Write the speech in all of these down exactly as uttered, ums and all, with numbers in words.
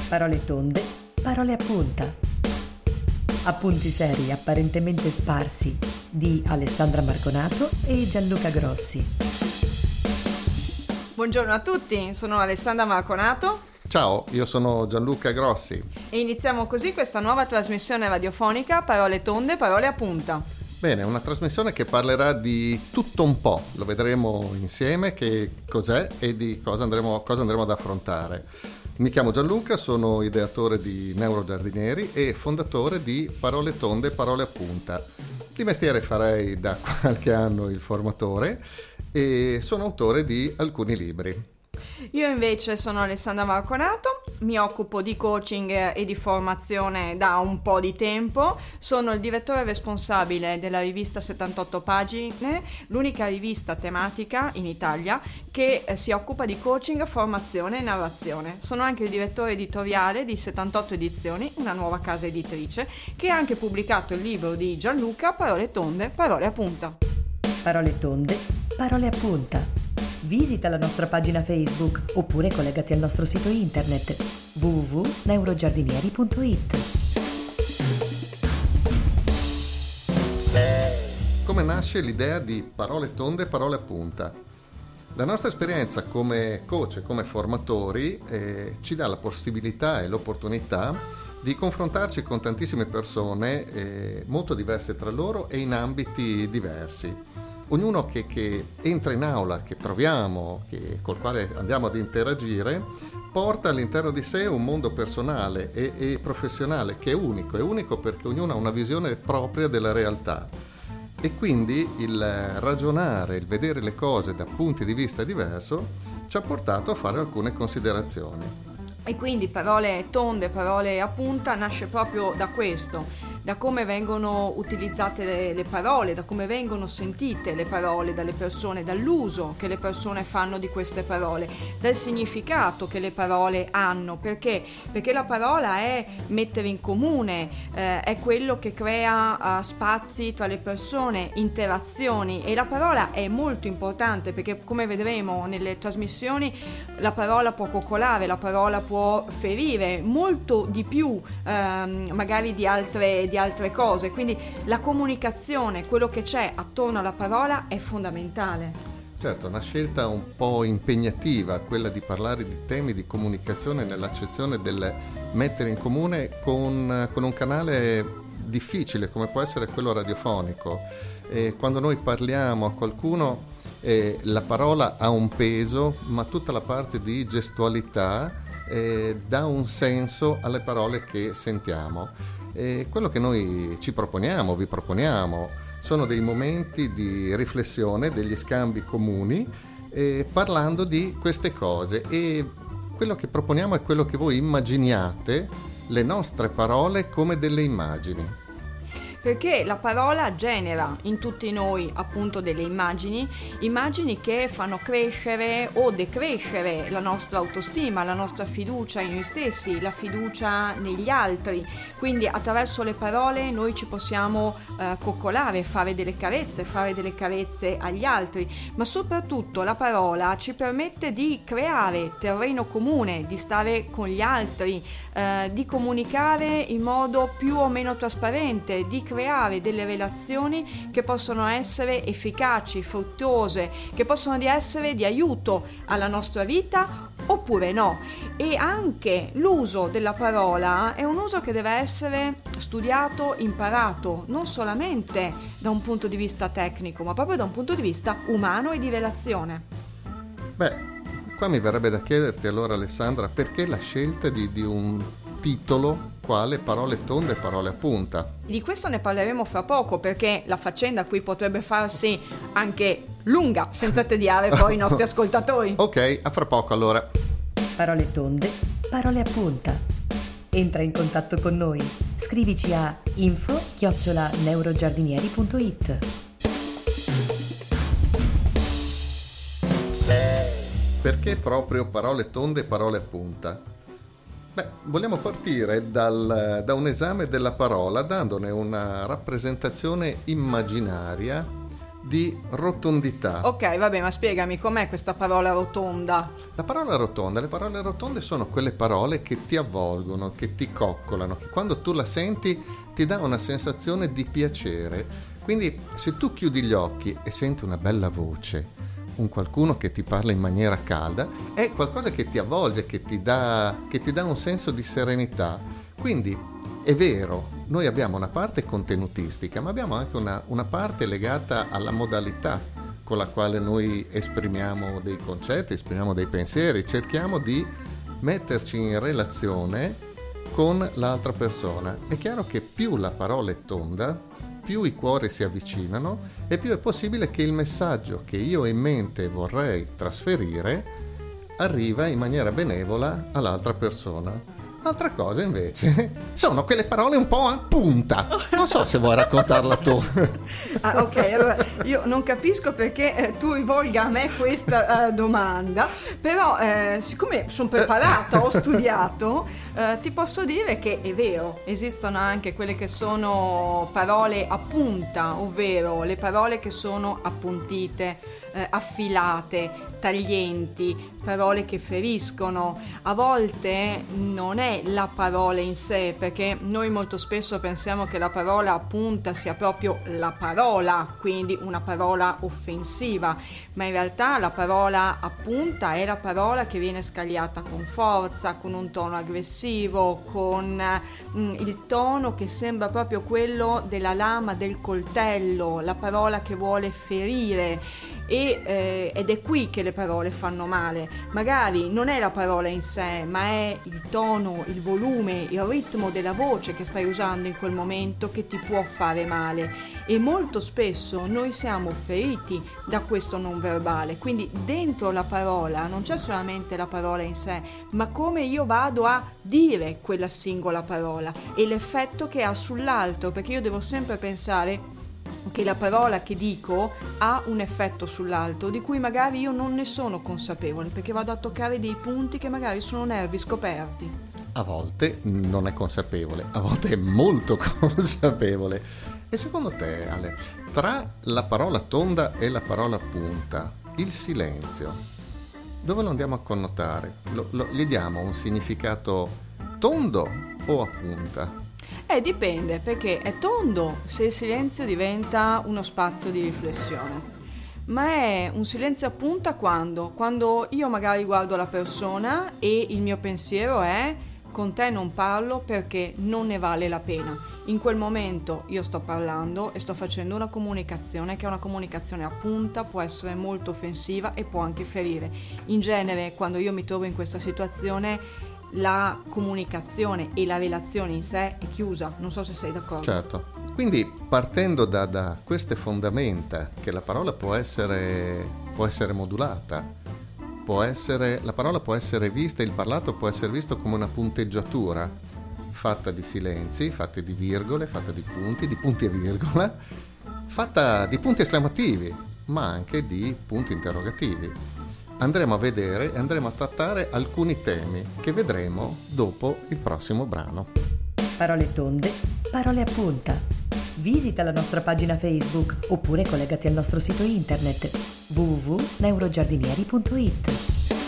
Parole tonde, parole a punta. Appunti seri apparentemente sparsi di Alessandra Marconato e Gianluca Grossi. Buongiorno a tutti, sono Alessandra Marconato. Ciao, io sono Gianluca Grossi. E iniziamo così questa nuova trasmissione radiofonica Parole tonde, parole a punta. Bene, una trasmissione che parlerà di tutto un po', lo vedremo insieme che cos'è e di cosa andremo, cosa andremo ad affrontare. Mi chiamo Gianluca, sono ideatore di Neurogiardinieri e fondatore di Parole tonde, parole a punta. Di mestiere farei da qualche anno il formatore e sono autore di alcuni libri. Io invece sono Alessandra Marconato, mi occupo di coaching e di formazione da un po' di tempo, sono il direttore responsabile della rivista settantotto pagine, l'unica rivista tematica in Italia che si occupa di coaching, formazione e narrazione. Sono anche il direttore editoriale di settantotto edizioni, una nuova casa editrice, che ha anche pubblicato il libro di Gianluca, Parole tonde, parole a punta. Parole tonde, parole a punta. Visita la nostra pagina Facebook oppure collegati al nostro sito internet w w w punto neurogiardinieri punto i t. Come nasce l'idea di Parole tonde, parole a punta? La nostra esperienza come coach e come formatori eh, ci dà la possibilità e l'opportunità di confrontarci con tantissime persone eh, molto diverse tra loro e in ambiti diversi. Ognuno che, che entra in aula, che troviamo, che, col quale andiamo ad interagire, porta all'interno di sé un mondo personale e, e professionale che è unico, è unico perché ognuno ha una visione propria della realtà. E quindi il ragionare, il vedere le cose da punti di vista diversi ci ha portato a fare alcune considerazioni. E quindi Parole tonde, parole a punta nasce proprio da questo, da come vengono utilizzate le, le parole, da come vengono sentite le parole dalle persone, dall'uso che le persone fanno di queste parole, dal significato che le parole hanno. Perché? Perché la parola è mettere in comune, eh, è quello che crea uh, spazi tra le persone, interazioni, e la parola è molto importante perché, come vedremo nelle trasmissioni, la parola può coccolare, la parola può ferire molto di più ehm, magari di altre, di altre cose, quindi la comunicazione, quello che c'è attorno alla parola è fondamentale. Certo, una scelta un po' impegnativa, quella di parlare di temi di comunicazione nell'accezione del mettere in comune con, con un canale difficile come può essere quello radiofonico. E quando noi parliamo a qualcuno eh, la parola ha un peso, ma tutta la parte di gestualità Eh, dà un senso alle parole che sentiamo. E quello che noi ci proponiamo, vi proponiamo, sono dei momenti di riflessione, degli scambi comuni, eh, parlando di queste cose, e quello che proponiamo è quello che voi immaginiate le nostre parole come delle immagini. Perché la parola genera in tutti noi appunto delle immagini, immagini che fanno crescere o decrescere la nostra autostima, la nostra fiducia in noi stessi, la fiducia negli altri. Quindi attraverso le parole noi ci possiamo eh, coccolare, fare delle carezze, fare delle carezze agli altri, ma soprattutto la parola ci permette di creare terreno comune, di stare con gli altri, eh, di comunicare in modo più o meno trasparente, di creare delle relazioni che possono essere efficaci, fruttuose, che possono essere di aiuto alla nostra vita oppure no. E anche l'uso della parola è un uso che deve essere studiato, imparato, non solamente da un punto di vista tecnico, ma proprio da un punto di vista umano e di relazione. Beh, qua mi verrebbe da chiederti allora, Alessandra, perché la scelta di, di un titolo quale Parole tonde, parole a punta? Di questo ne parleremo fra poco, perché la faccenda qui potrebbe farsi anche lunga, senza tediare poi i nostri ascoltatori. Ok, a fra poco allora. Parole tonde, parole a punta. Entra in contatto con noi. Scrivici a info chiocciola neurogiardinieri punto i t. Perché proprio Parole tonde, parole a punta? Beh, vogliamo partire dal, da un esame della parola, dandone una rappresentazione immaginaria di rotondità. Ok, vabbè, ma spiegami com'è questa parola rotonda? La parola rotonda, le parole rotonde sono quelle parole che ti avvolgono, che ti coccolano, che quando tu la senti ti dà una sensazione di piacere. Quindi se tu chiudi gli occhi e senti una bella voce, un qualcuno che ti parla in maniera calda, è qualcosa che ti avvolge, che ti dà, che ti dà un senso di serenità. Quindi è vero, noi abbiamo una parte contenutistica, ma abbiamo anche una, una parte legata alla modalità con la quale noi esprimiamo dei concetti, esprimiamo dei pensieri, cerchiamo di metterci in relazione con l'altra persona. È chiaro che più la parola è tonda, più i cuori si avvicinano e più è possibile che il messaggio che io in mente vorrei trasferire arriva in maniera benevola all'altra persona. Altra cosa invece sono quelle parole un po' a punta. Non so se vuoi raccontarla tu. Ah, ok, allora io non capisco perché eh, tu rivolga a me questa eh, domanda, però eh, siccome sono preparata, ho studiato, eh, ti posso dire che è vero, esistono anche quelle che sono parole a punta, ovvero le parole che sono appuntite, eh, affilate, taglienti, parole che feriscono. A volte non è la parola in sé, perché noi molto spesso pensiamo che la parola a punta sia proprio la parola, quindi una parola offensiva, ma in realtà la parola a punta è la parola che viene scagliata con forza, con un tono aggressivo, con mm, il tono che sembra proprio quello della lama del coltello, la parola che vuole ferire. E, eh, ed è qui che le parole fanno male. Magari non è la parola in sé, ma è il tono, il volume, il ritmo della voce che stai usando in quel momento che ti può fare male, e molto spesso noi siamo feriti da questo non verbale. Quindi dentro la parola non c'è solamente la parola in sé, ma come io vado a dire quella singola parola e l'effetto che ha sull'altro, perché io devo sempre pensare che la parola che dico ha un effetto sull'altro di cui magari io non ne sono consapevole, perché vado a toccare dei punti che magari sono nervi scoperti. A volte non è consapevole, a volte è molto consapevole. E secondo te, Ale, tra la parola tonda e la parola punta, il silenzio, dove lo andiamo a connotare? Lo, lo, gli diamo un significato tondo o a punta? Eh, dipende, perché è tondo se il silenzio diventa uno spazio di riflessione, ma è un silenzio a punta quando? Quando io magari guardo la persona e il mio pensiero è: con te non parlo perché non ne vale la pena. In quel momento io sto parlando e sto facendo una comunicazione che è una comunicazione a punta, può essere molto offensiva e può anche ferire. In genere, quando io mi trovo in questa situazione, la comunicazione e la relazione in sé è chiusa. Non so se sei d'accordo. Certo. Quindi partendo da, da queste fondamenta, che la parola può essere, può essere modulata, può essere, la parola può essere vista, il parlato può essere visto come una punteggiatura fatta di silenzi, fatta di virgole, fatta di punti, di punti e virgola, fatta di punti esclamativi, ma anche di punti interrogativi. Andremo a vedere e andremo a trattare alcuni temi che vedremo dopo il prossimo brano. Parole tonde, parole a punta. Visita la nostra pagina Facebook oppure collegati al nostro sito internet w w w punto neurogiardinieri punto i t.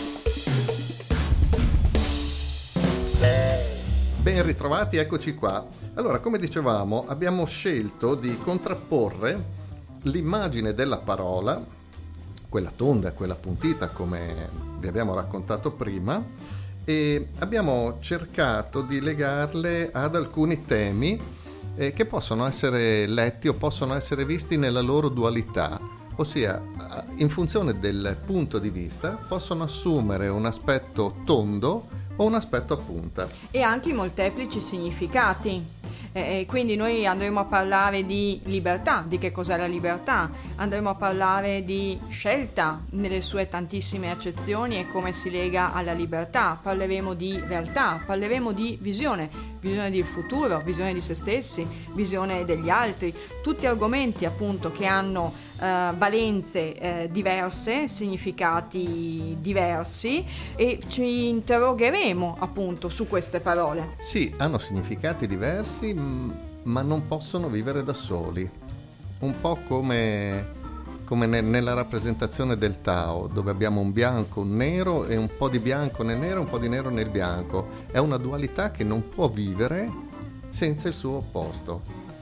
Ben ritrovati, eccoci qua. Allora, come dicevamo, abbiamo scelto di contrapporre l'immagine della parola, quella tonda e quella puntita, come vi abbiamo raccontato prima, e abbiamo cercato di legarle ad alcuni temi eh, che possono essere letti o possono essere visti nella loro dualità, ossia in funzione del punto di vista possono assumere un aspetto tondo o un aspetto a punta. E anche i molteplici significati. Eh, quindi noi andremo a parlare di libertà, di che cos'è la libertà, andremo a parlare di scelta nelle sue tantissime accezioni e come si lega alla libertà, parleremo di realtà, parleremo di visione, visione del futuro, visione di se stessi, visione degli altri, tutti argomenti appunto che hanno eh, valenze eh, diverse, significati diversi, e ci interrogheremo appunto su queste parole. Sì, hanno significati diversi, ma non possono vivere da soli. Un po' come come ne, nella rappresentazione del Tao, dove abbiamo un bianco, un nero e un po' di bianco nel nero e un po' di nero nel bianco. È una dualità che non può vivere senza il suo opposto.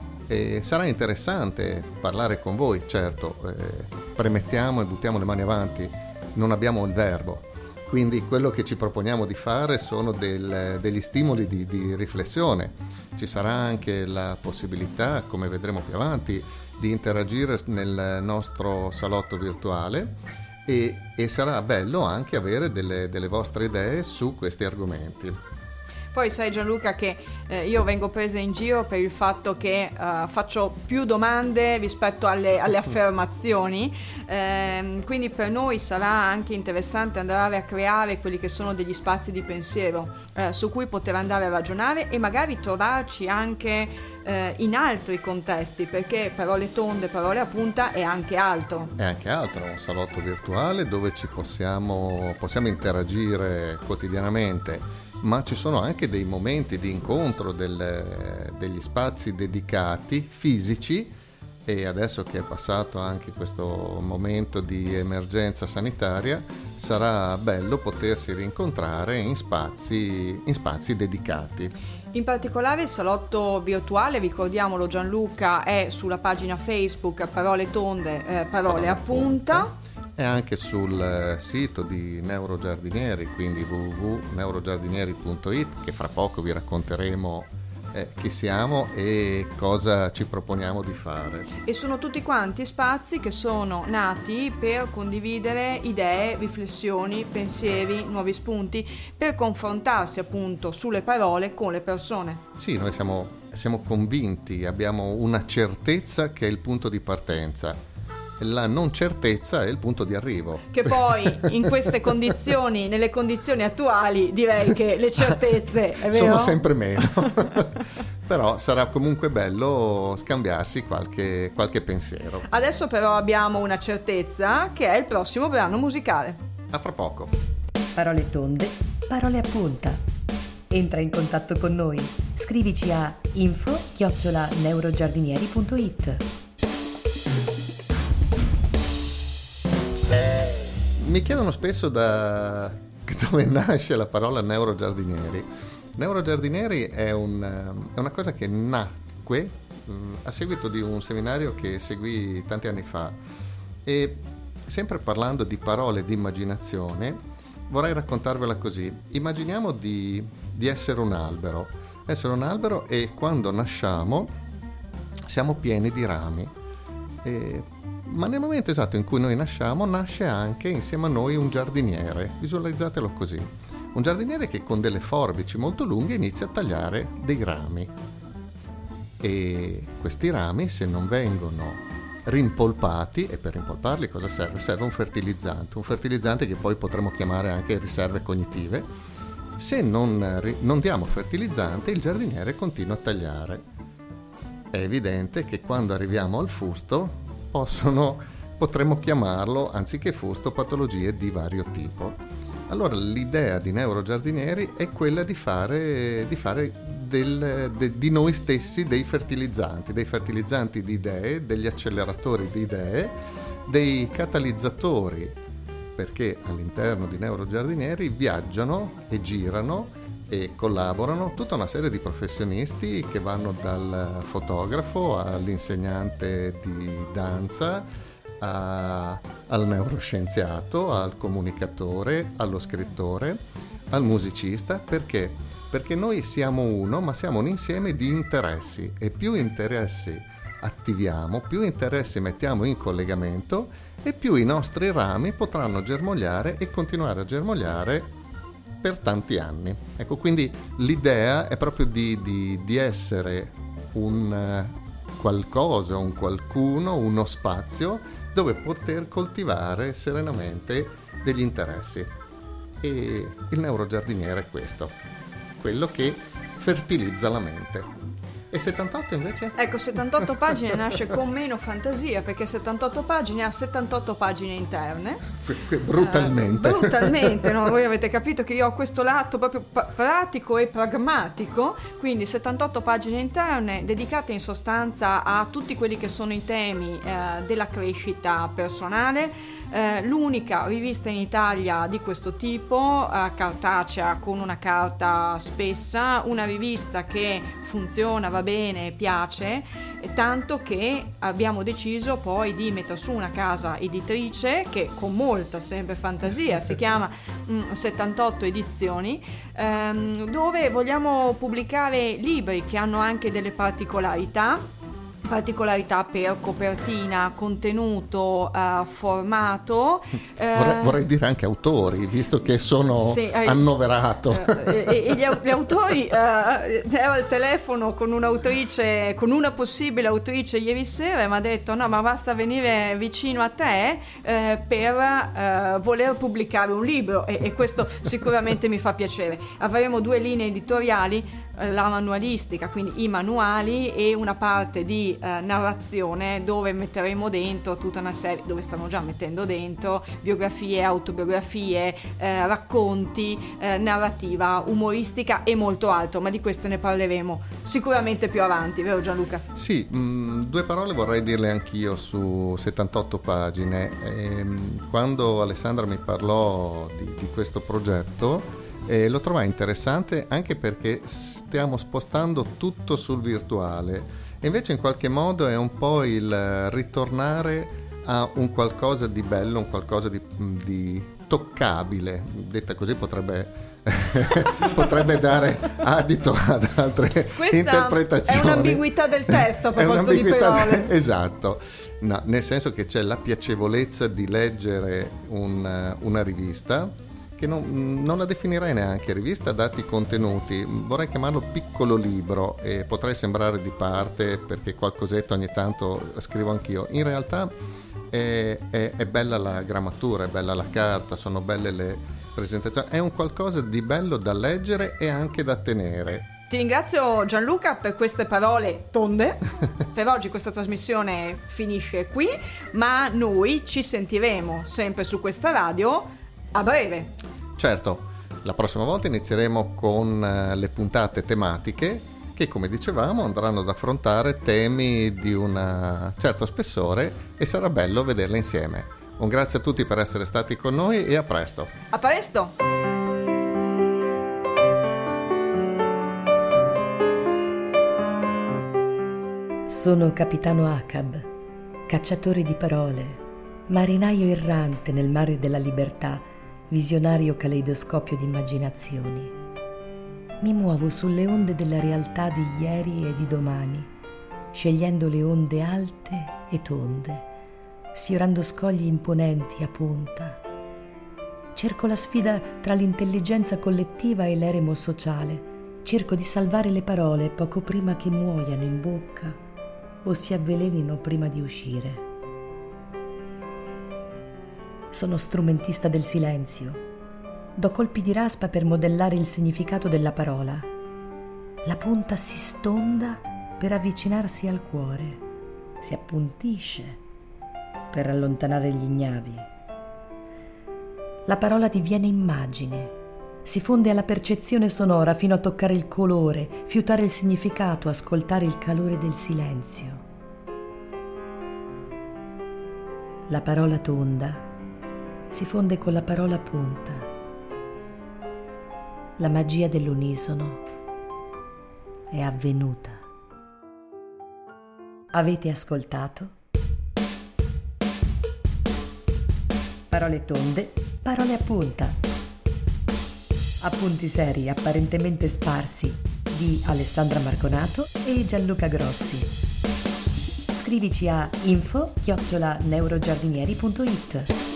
E sarà interessante parlare con voi, certo, eh, premettiamo e buttiamo le mani avanti, non abbiamo il verbo, quindi quello che ci proponiamo di fare sono del, degli stimoli di, di riflessione. Ci sarà anche la possibilità, come vedremo più avanti, di interagire nel nostro salotto virtuale e, e sarà bello anche avere delle, delle vostre idee su questi argomenti. Poi sai Gianluca che eh, io vengo presa in giro per il fatto che uh, faccio più domande rispetto alle, alle affermazioni, eh, quindi per noi sarà anche interessante andare a creare quelli che sono degli spazi di pensiero eh, su cui poter andare a ragionare e magari trovarci anche eh, in altri contesti, perché parole tonde, parole a punta è anche altro. È anche altro, un salotto virtuale dove ci possiamo, possiamo interagire quotidianamente. Ma ci sono anche dei momenti di incontro, del, degli spazi dedicati, fisici, e adesso che è passato anche questo momento di emergenza sanitaria, sarà bello potersi rincontrare in spazi, in spazi dedicati. In particolare il salotto virtuale, ricordiamolo Gianluca, è sulla pagina Facebook Parole Tonde, eh, Parole a Punta. È anche sul sito di Neurogiardinieri, quindi w w w punto neurogiardinieri punto i t, che fra poco vi racconteremo eh, chi siamo e cosa ci proponiamo di fare. E sono tutti quanti spazi che sono nati per condividere idee, riflessioni, pensieri, nuovi spunti, per confrontarsi appunto sulle parole con le persone. Sì, noi siamo, siamo convinti, abbiamo una certezza che è il punto di partenza. La non certezza è il punto di arrivo. Che poi in queste condizioni, nelle condizioni attuali, direi che le certezze è vero? Sono sempre meno. Però sarà comunque bello scambiarsi qualche, qualche pensiero. Adesso però abbiamo una certezza, che è il prossimo brano musicale. A fra poco. Parole tonde, parole a punta. Entra in contatto con noi. Scrivici a info chiocciola neurogiardinieri punto i t. Mi chiedono spesso da dove nasce la parola neurogiardinieri. Neurogiardinieri è, un, è una cosa che nacque mh, a seguito di un seminario che seguì tanti anni fa, e sempre parlando di parole di immaginazione vorrei raccontarvela così. Immaginiamo di, di essere un albero, essere un albero e quando nasciamo siamo pieni di rami. E, ma nel momento esatto in cui noi nasciamo, nasce anche insieme a noi un giardiniere. Visualizzatelo così: un giardiniere che con delle forbici molto lunghe inizia a tagliare dei rami, e questi rami, se non vengono rimpolpati, e per rimpolparli cosa serve? Serve un fertilizzante, un fertilizzante che poi potremmo chiamare anche riserve cognitive. Se non, non diamo fertilizzante, il giardiniere continua a tagliare. È evidente che quando arriviamo al fusto possono, potremmo chiamarlo, anziché fusto, patologie di vario tipo. Allora l'idea di neurogiardinieri è quella di fare, di, fare del, de, di noi stessi dei fertilizzanti, dei fertilizzanti di idee, degli acceleratori di idee, dei catalizzatori, perché all'interno di neurogiardinieri viaggiano e girano e collaborano tutta una serie di professionisti che vanno dal fotografo all'insegnante di danza, a, al neuroscienziato, al comunicatore, allo scrittore, al musicista. Perché? Perché noi siamo uno, ma siamo un insieme di interessi, e più interessi attiviamo, più interessi mettiamo in collegamento, e più i nostri rami potranno germogliare e continuare a germogliare per tanti anni. Ecco, quindi l'idea è proprio di, di, di essere un qualcosa, un qualcuno, uno spazio dove poter coltivare serenamente degli interessi. E il neurogiardiniere è questo, quello che fertilizza la mente. E settantotto invece? Ecco, settantotto pagine nasce con meno fantasia, perché settantotto pagine ha settantotto pagine interne. Que- que- brutalmente. Eh, brutalmente, no? Voi avete capito che io ho questo lato proprio pa- pratico e pragmatico, quindi settantotto pagine interne dedicate in sostanza a tutti quelli che sono i temi eh, della crescita personale. Eh, l'unica rivista in Italia di questo tipo, eh, cartacea con una carta spessa, una rivista che funziona, va bene, piace, eh, tanto che abbiamo deciso poi di mettere su una casa editrice che con molta sempre fantasia si chiama mh, settantotto Edizioni, ehm, dove vogliamo pubblicare libri che hanno anche delle particolarità particolarità per copertina, contenuto, uh, formato. Vorrei, uh, vorrei dire anche autori, visto che sono sì, eh, annoverato. Uh, e, e gli, gli autori, uh, ero al telefono con un'autrice, con una possibile autrice ieri sera e mi ha detto no, ma basta venire vicino a te uh, per uh, voler pubblicare un libro e, e questo sicuramente mi fa piacere. Avremo due linee editoriali, la manualistica, quindi i manuali, e una parte di eh, narrazione dove metteremo dentro tutta una serie, dove stiamo già mettendo dentro biografie, autobiografie, eh, racconti, eh, narrativa, umoristica e molto altro, ma di questo ne parleremo sicuramente più avanti, vero Gianluca? Sì, mh, due parole vorrei dirle anch'io su settantotto pagine. Ehm, quando Alessandra mi parlò di, di questo progetto, E lo trovai interessante anche perché stiamo spostando tutto sul virtuale e invece in qualche modo è un po' il ritornare a un qualcosa di bello, un qualcosa di, di toccabile, detta così potrebbe potrebbe dare adito ad altre Questa interpretazioni. È un'ambiguità del testo a proposito di parole. Esatto. No, nel senso che c'è la piacevolezza di leggere un, una rivista che non, non la definirei neanche rivista dati i contenuti, vorrei chiamarlo piccolo libro e potrei sembrare di parte perché qualcosetto ogni tanto scrivo anch'io. In realtà è, è, è bella la grammatura, è bella la carta, sono belle le presentazioni, è un qualcosa di bello da leggere e anche da tenere. Ti ringrazio Gianluca per queste parole tonde. Per oggi questa trasmissione finisce qui, ma noi ci sentiremo sempre su questa radio a breve. Certo, la prossima volta inizieremo con uh, le puntate tematiche che, come dicevamo, andranno ad affrontare temi di un certo spessore e sarà bello vederle insieme. Un grazie a tutti per essere stati con noi e a presto. A presto! Sono Capitano Acab, cacciatore di parole, marinaio errante nel mare della libertà, visionario caleidoscopio di immaginazioni. Mi muovo sulle onde della realtà di ieri e di domani, scegliendo le onde alte e tonde, sfiorando scogli imponenti a punta. Cerco la sfida tra l'intelligenza collettiva e l'eremo sociale. Cerco di salvare le parole poco prima che muoiano in bocca o si avvelenino prima di uscire. Sono strumentista del silenzio. Do colpi di raspa per modellare il significato della parola. La punta si stonda per avvicinarsi al cuore, si appuntisce per allontanare gli ignavi. La parola diviene immagine, si fonde alla percezione sonora fino a toccare il colore, fiutare il significato, ascoltare il calore del silenzio. La parola tonda si fonde con la parola punta. La magia dell'unisono è avvenuta. Avete ascoltato? Parole tonde, parole a punta. Appunti seri apparentemente sparsi di Alessandra Marconato e Gianluca Grossi. Scrivici a info chiocciola neurogiardinieri punto it.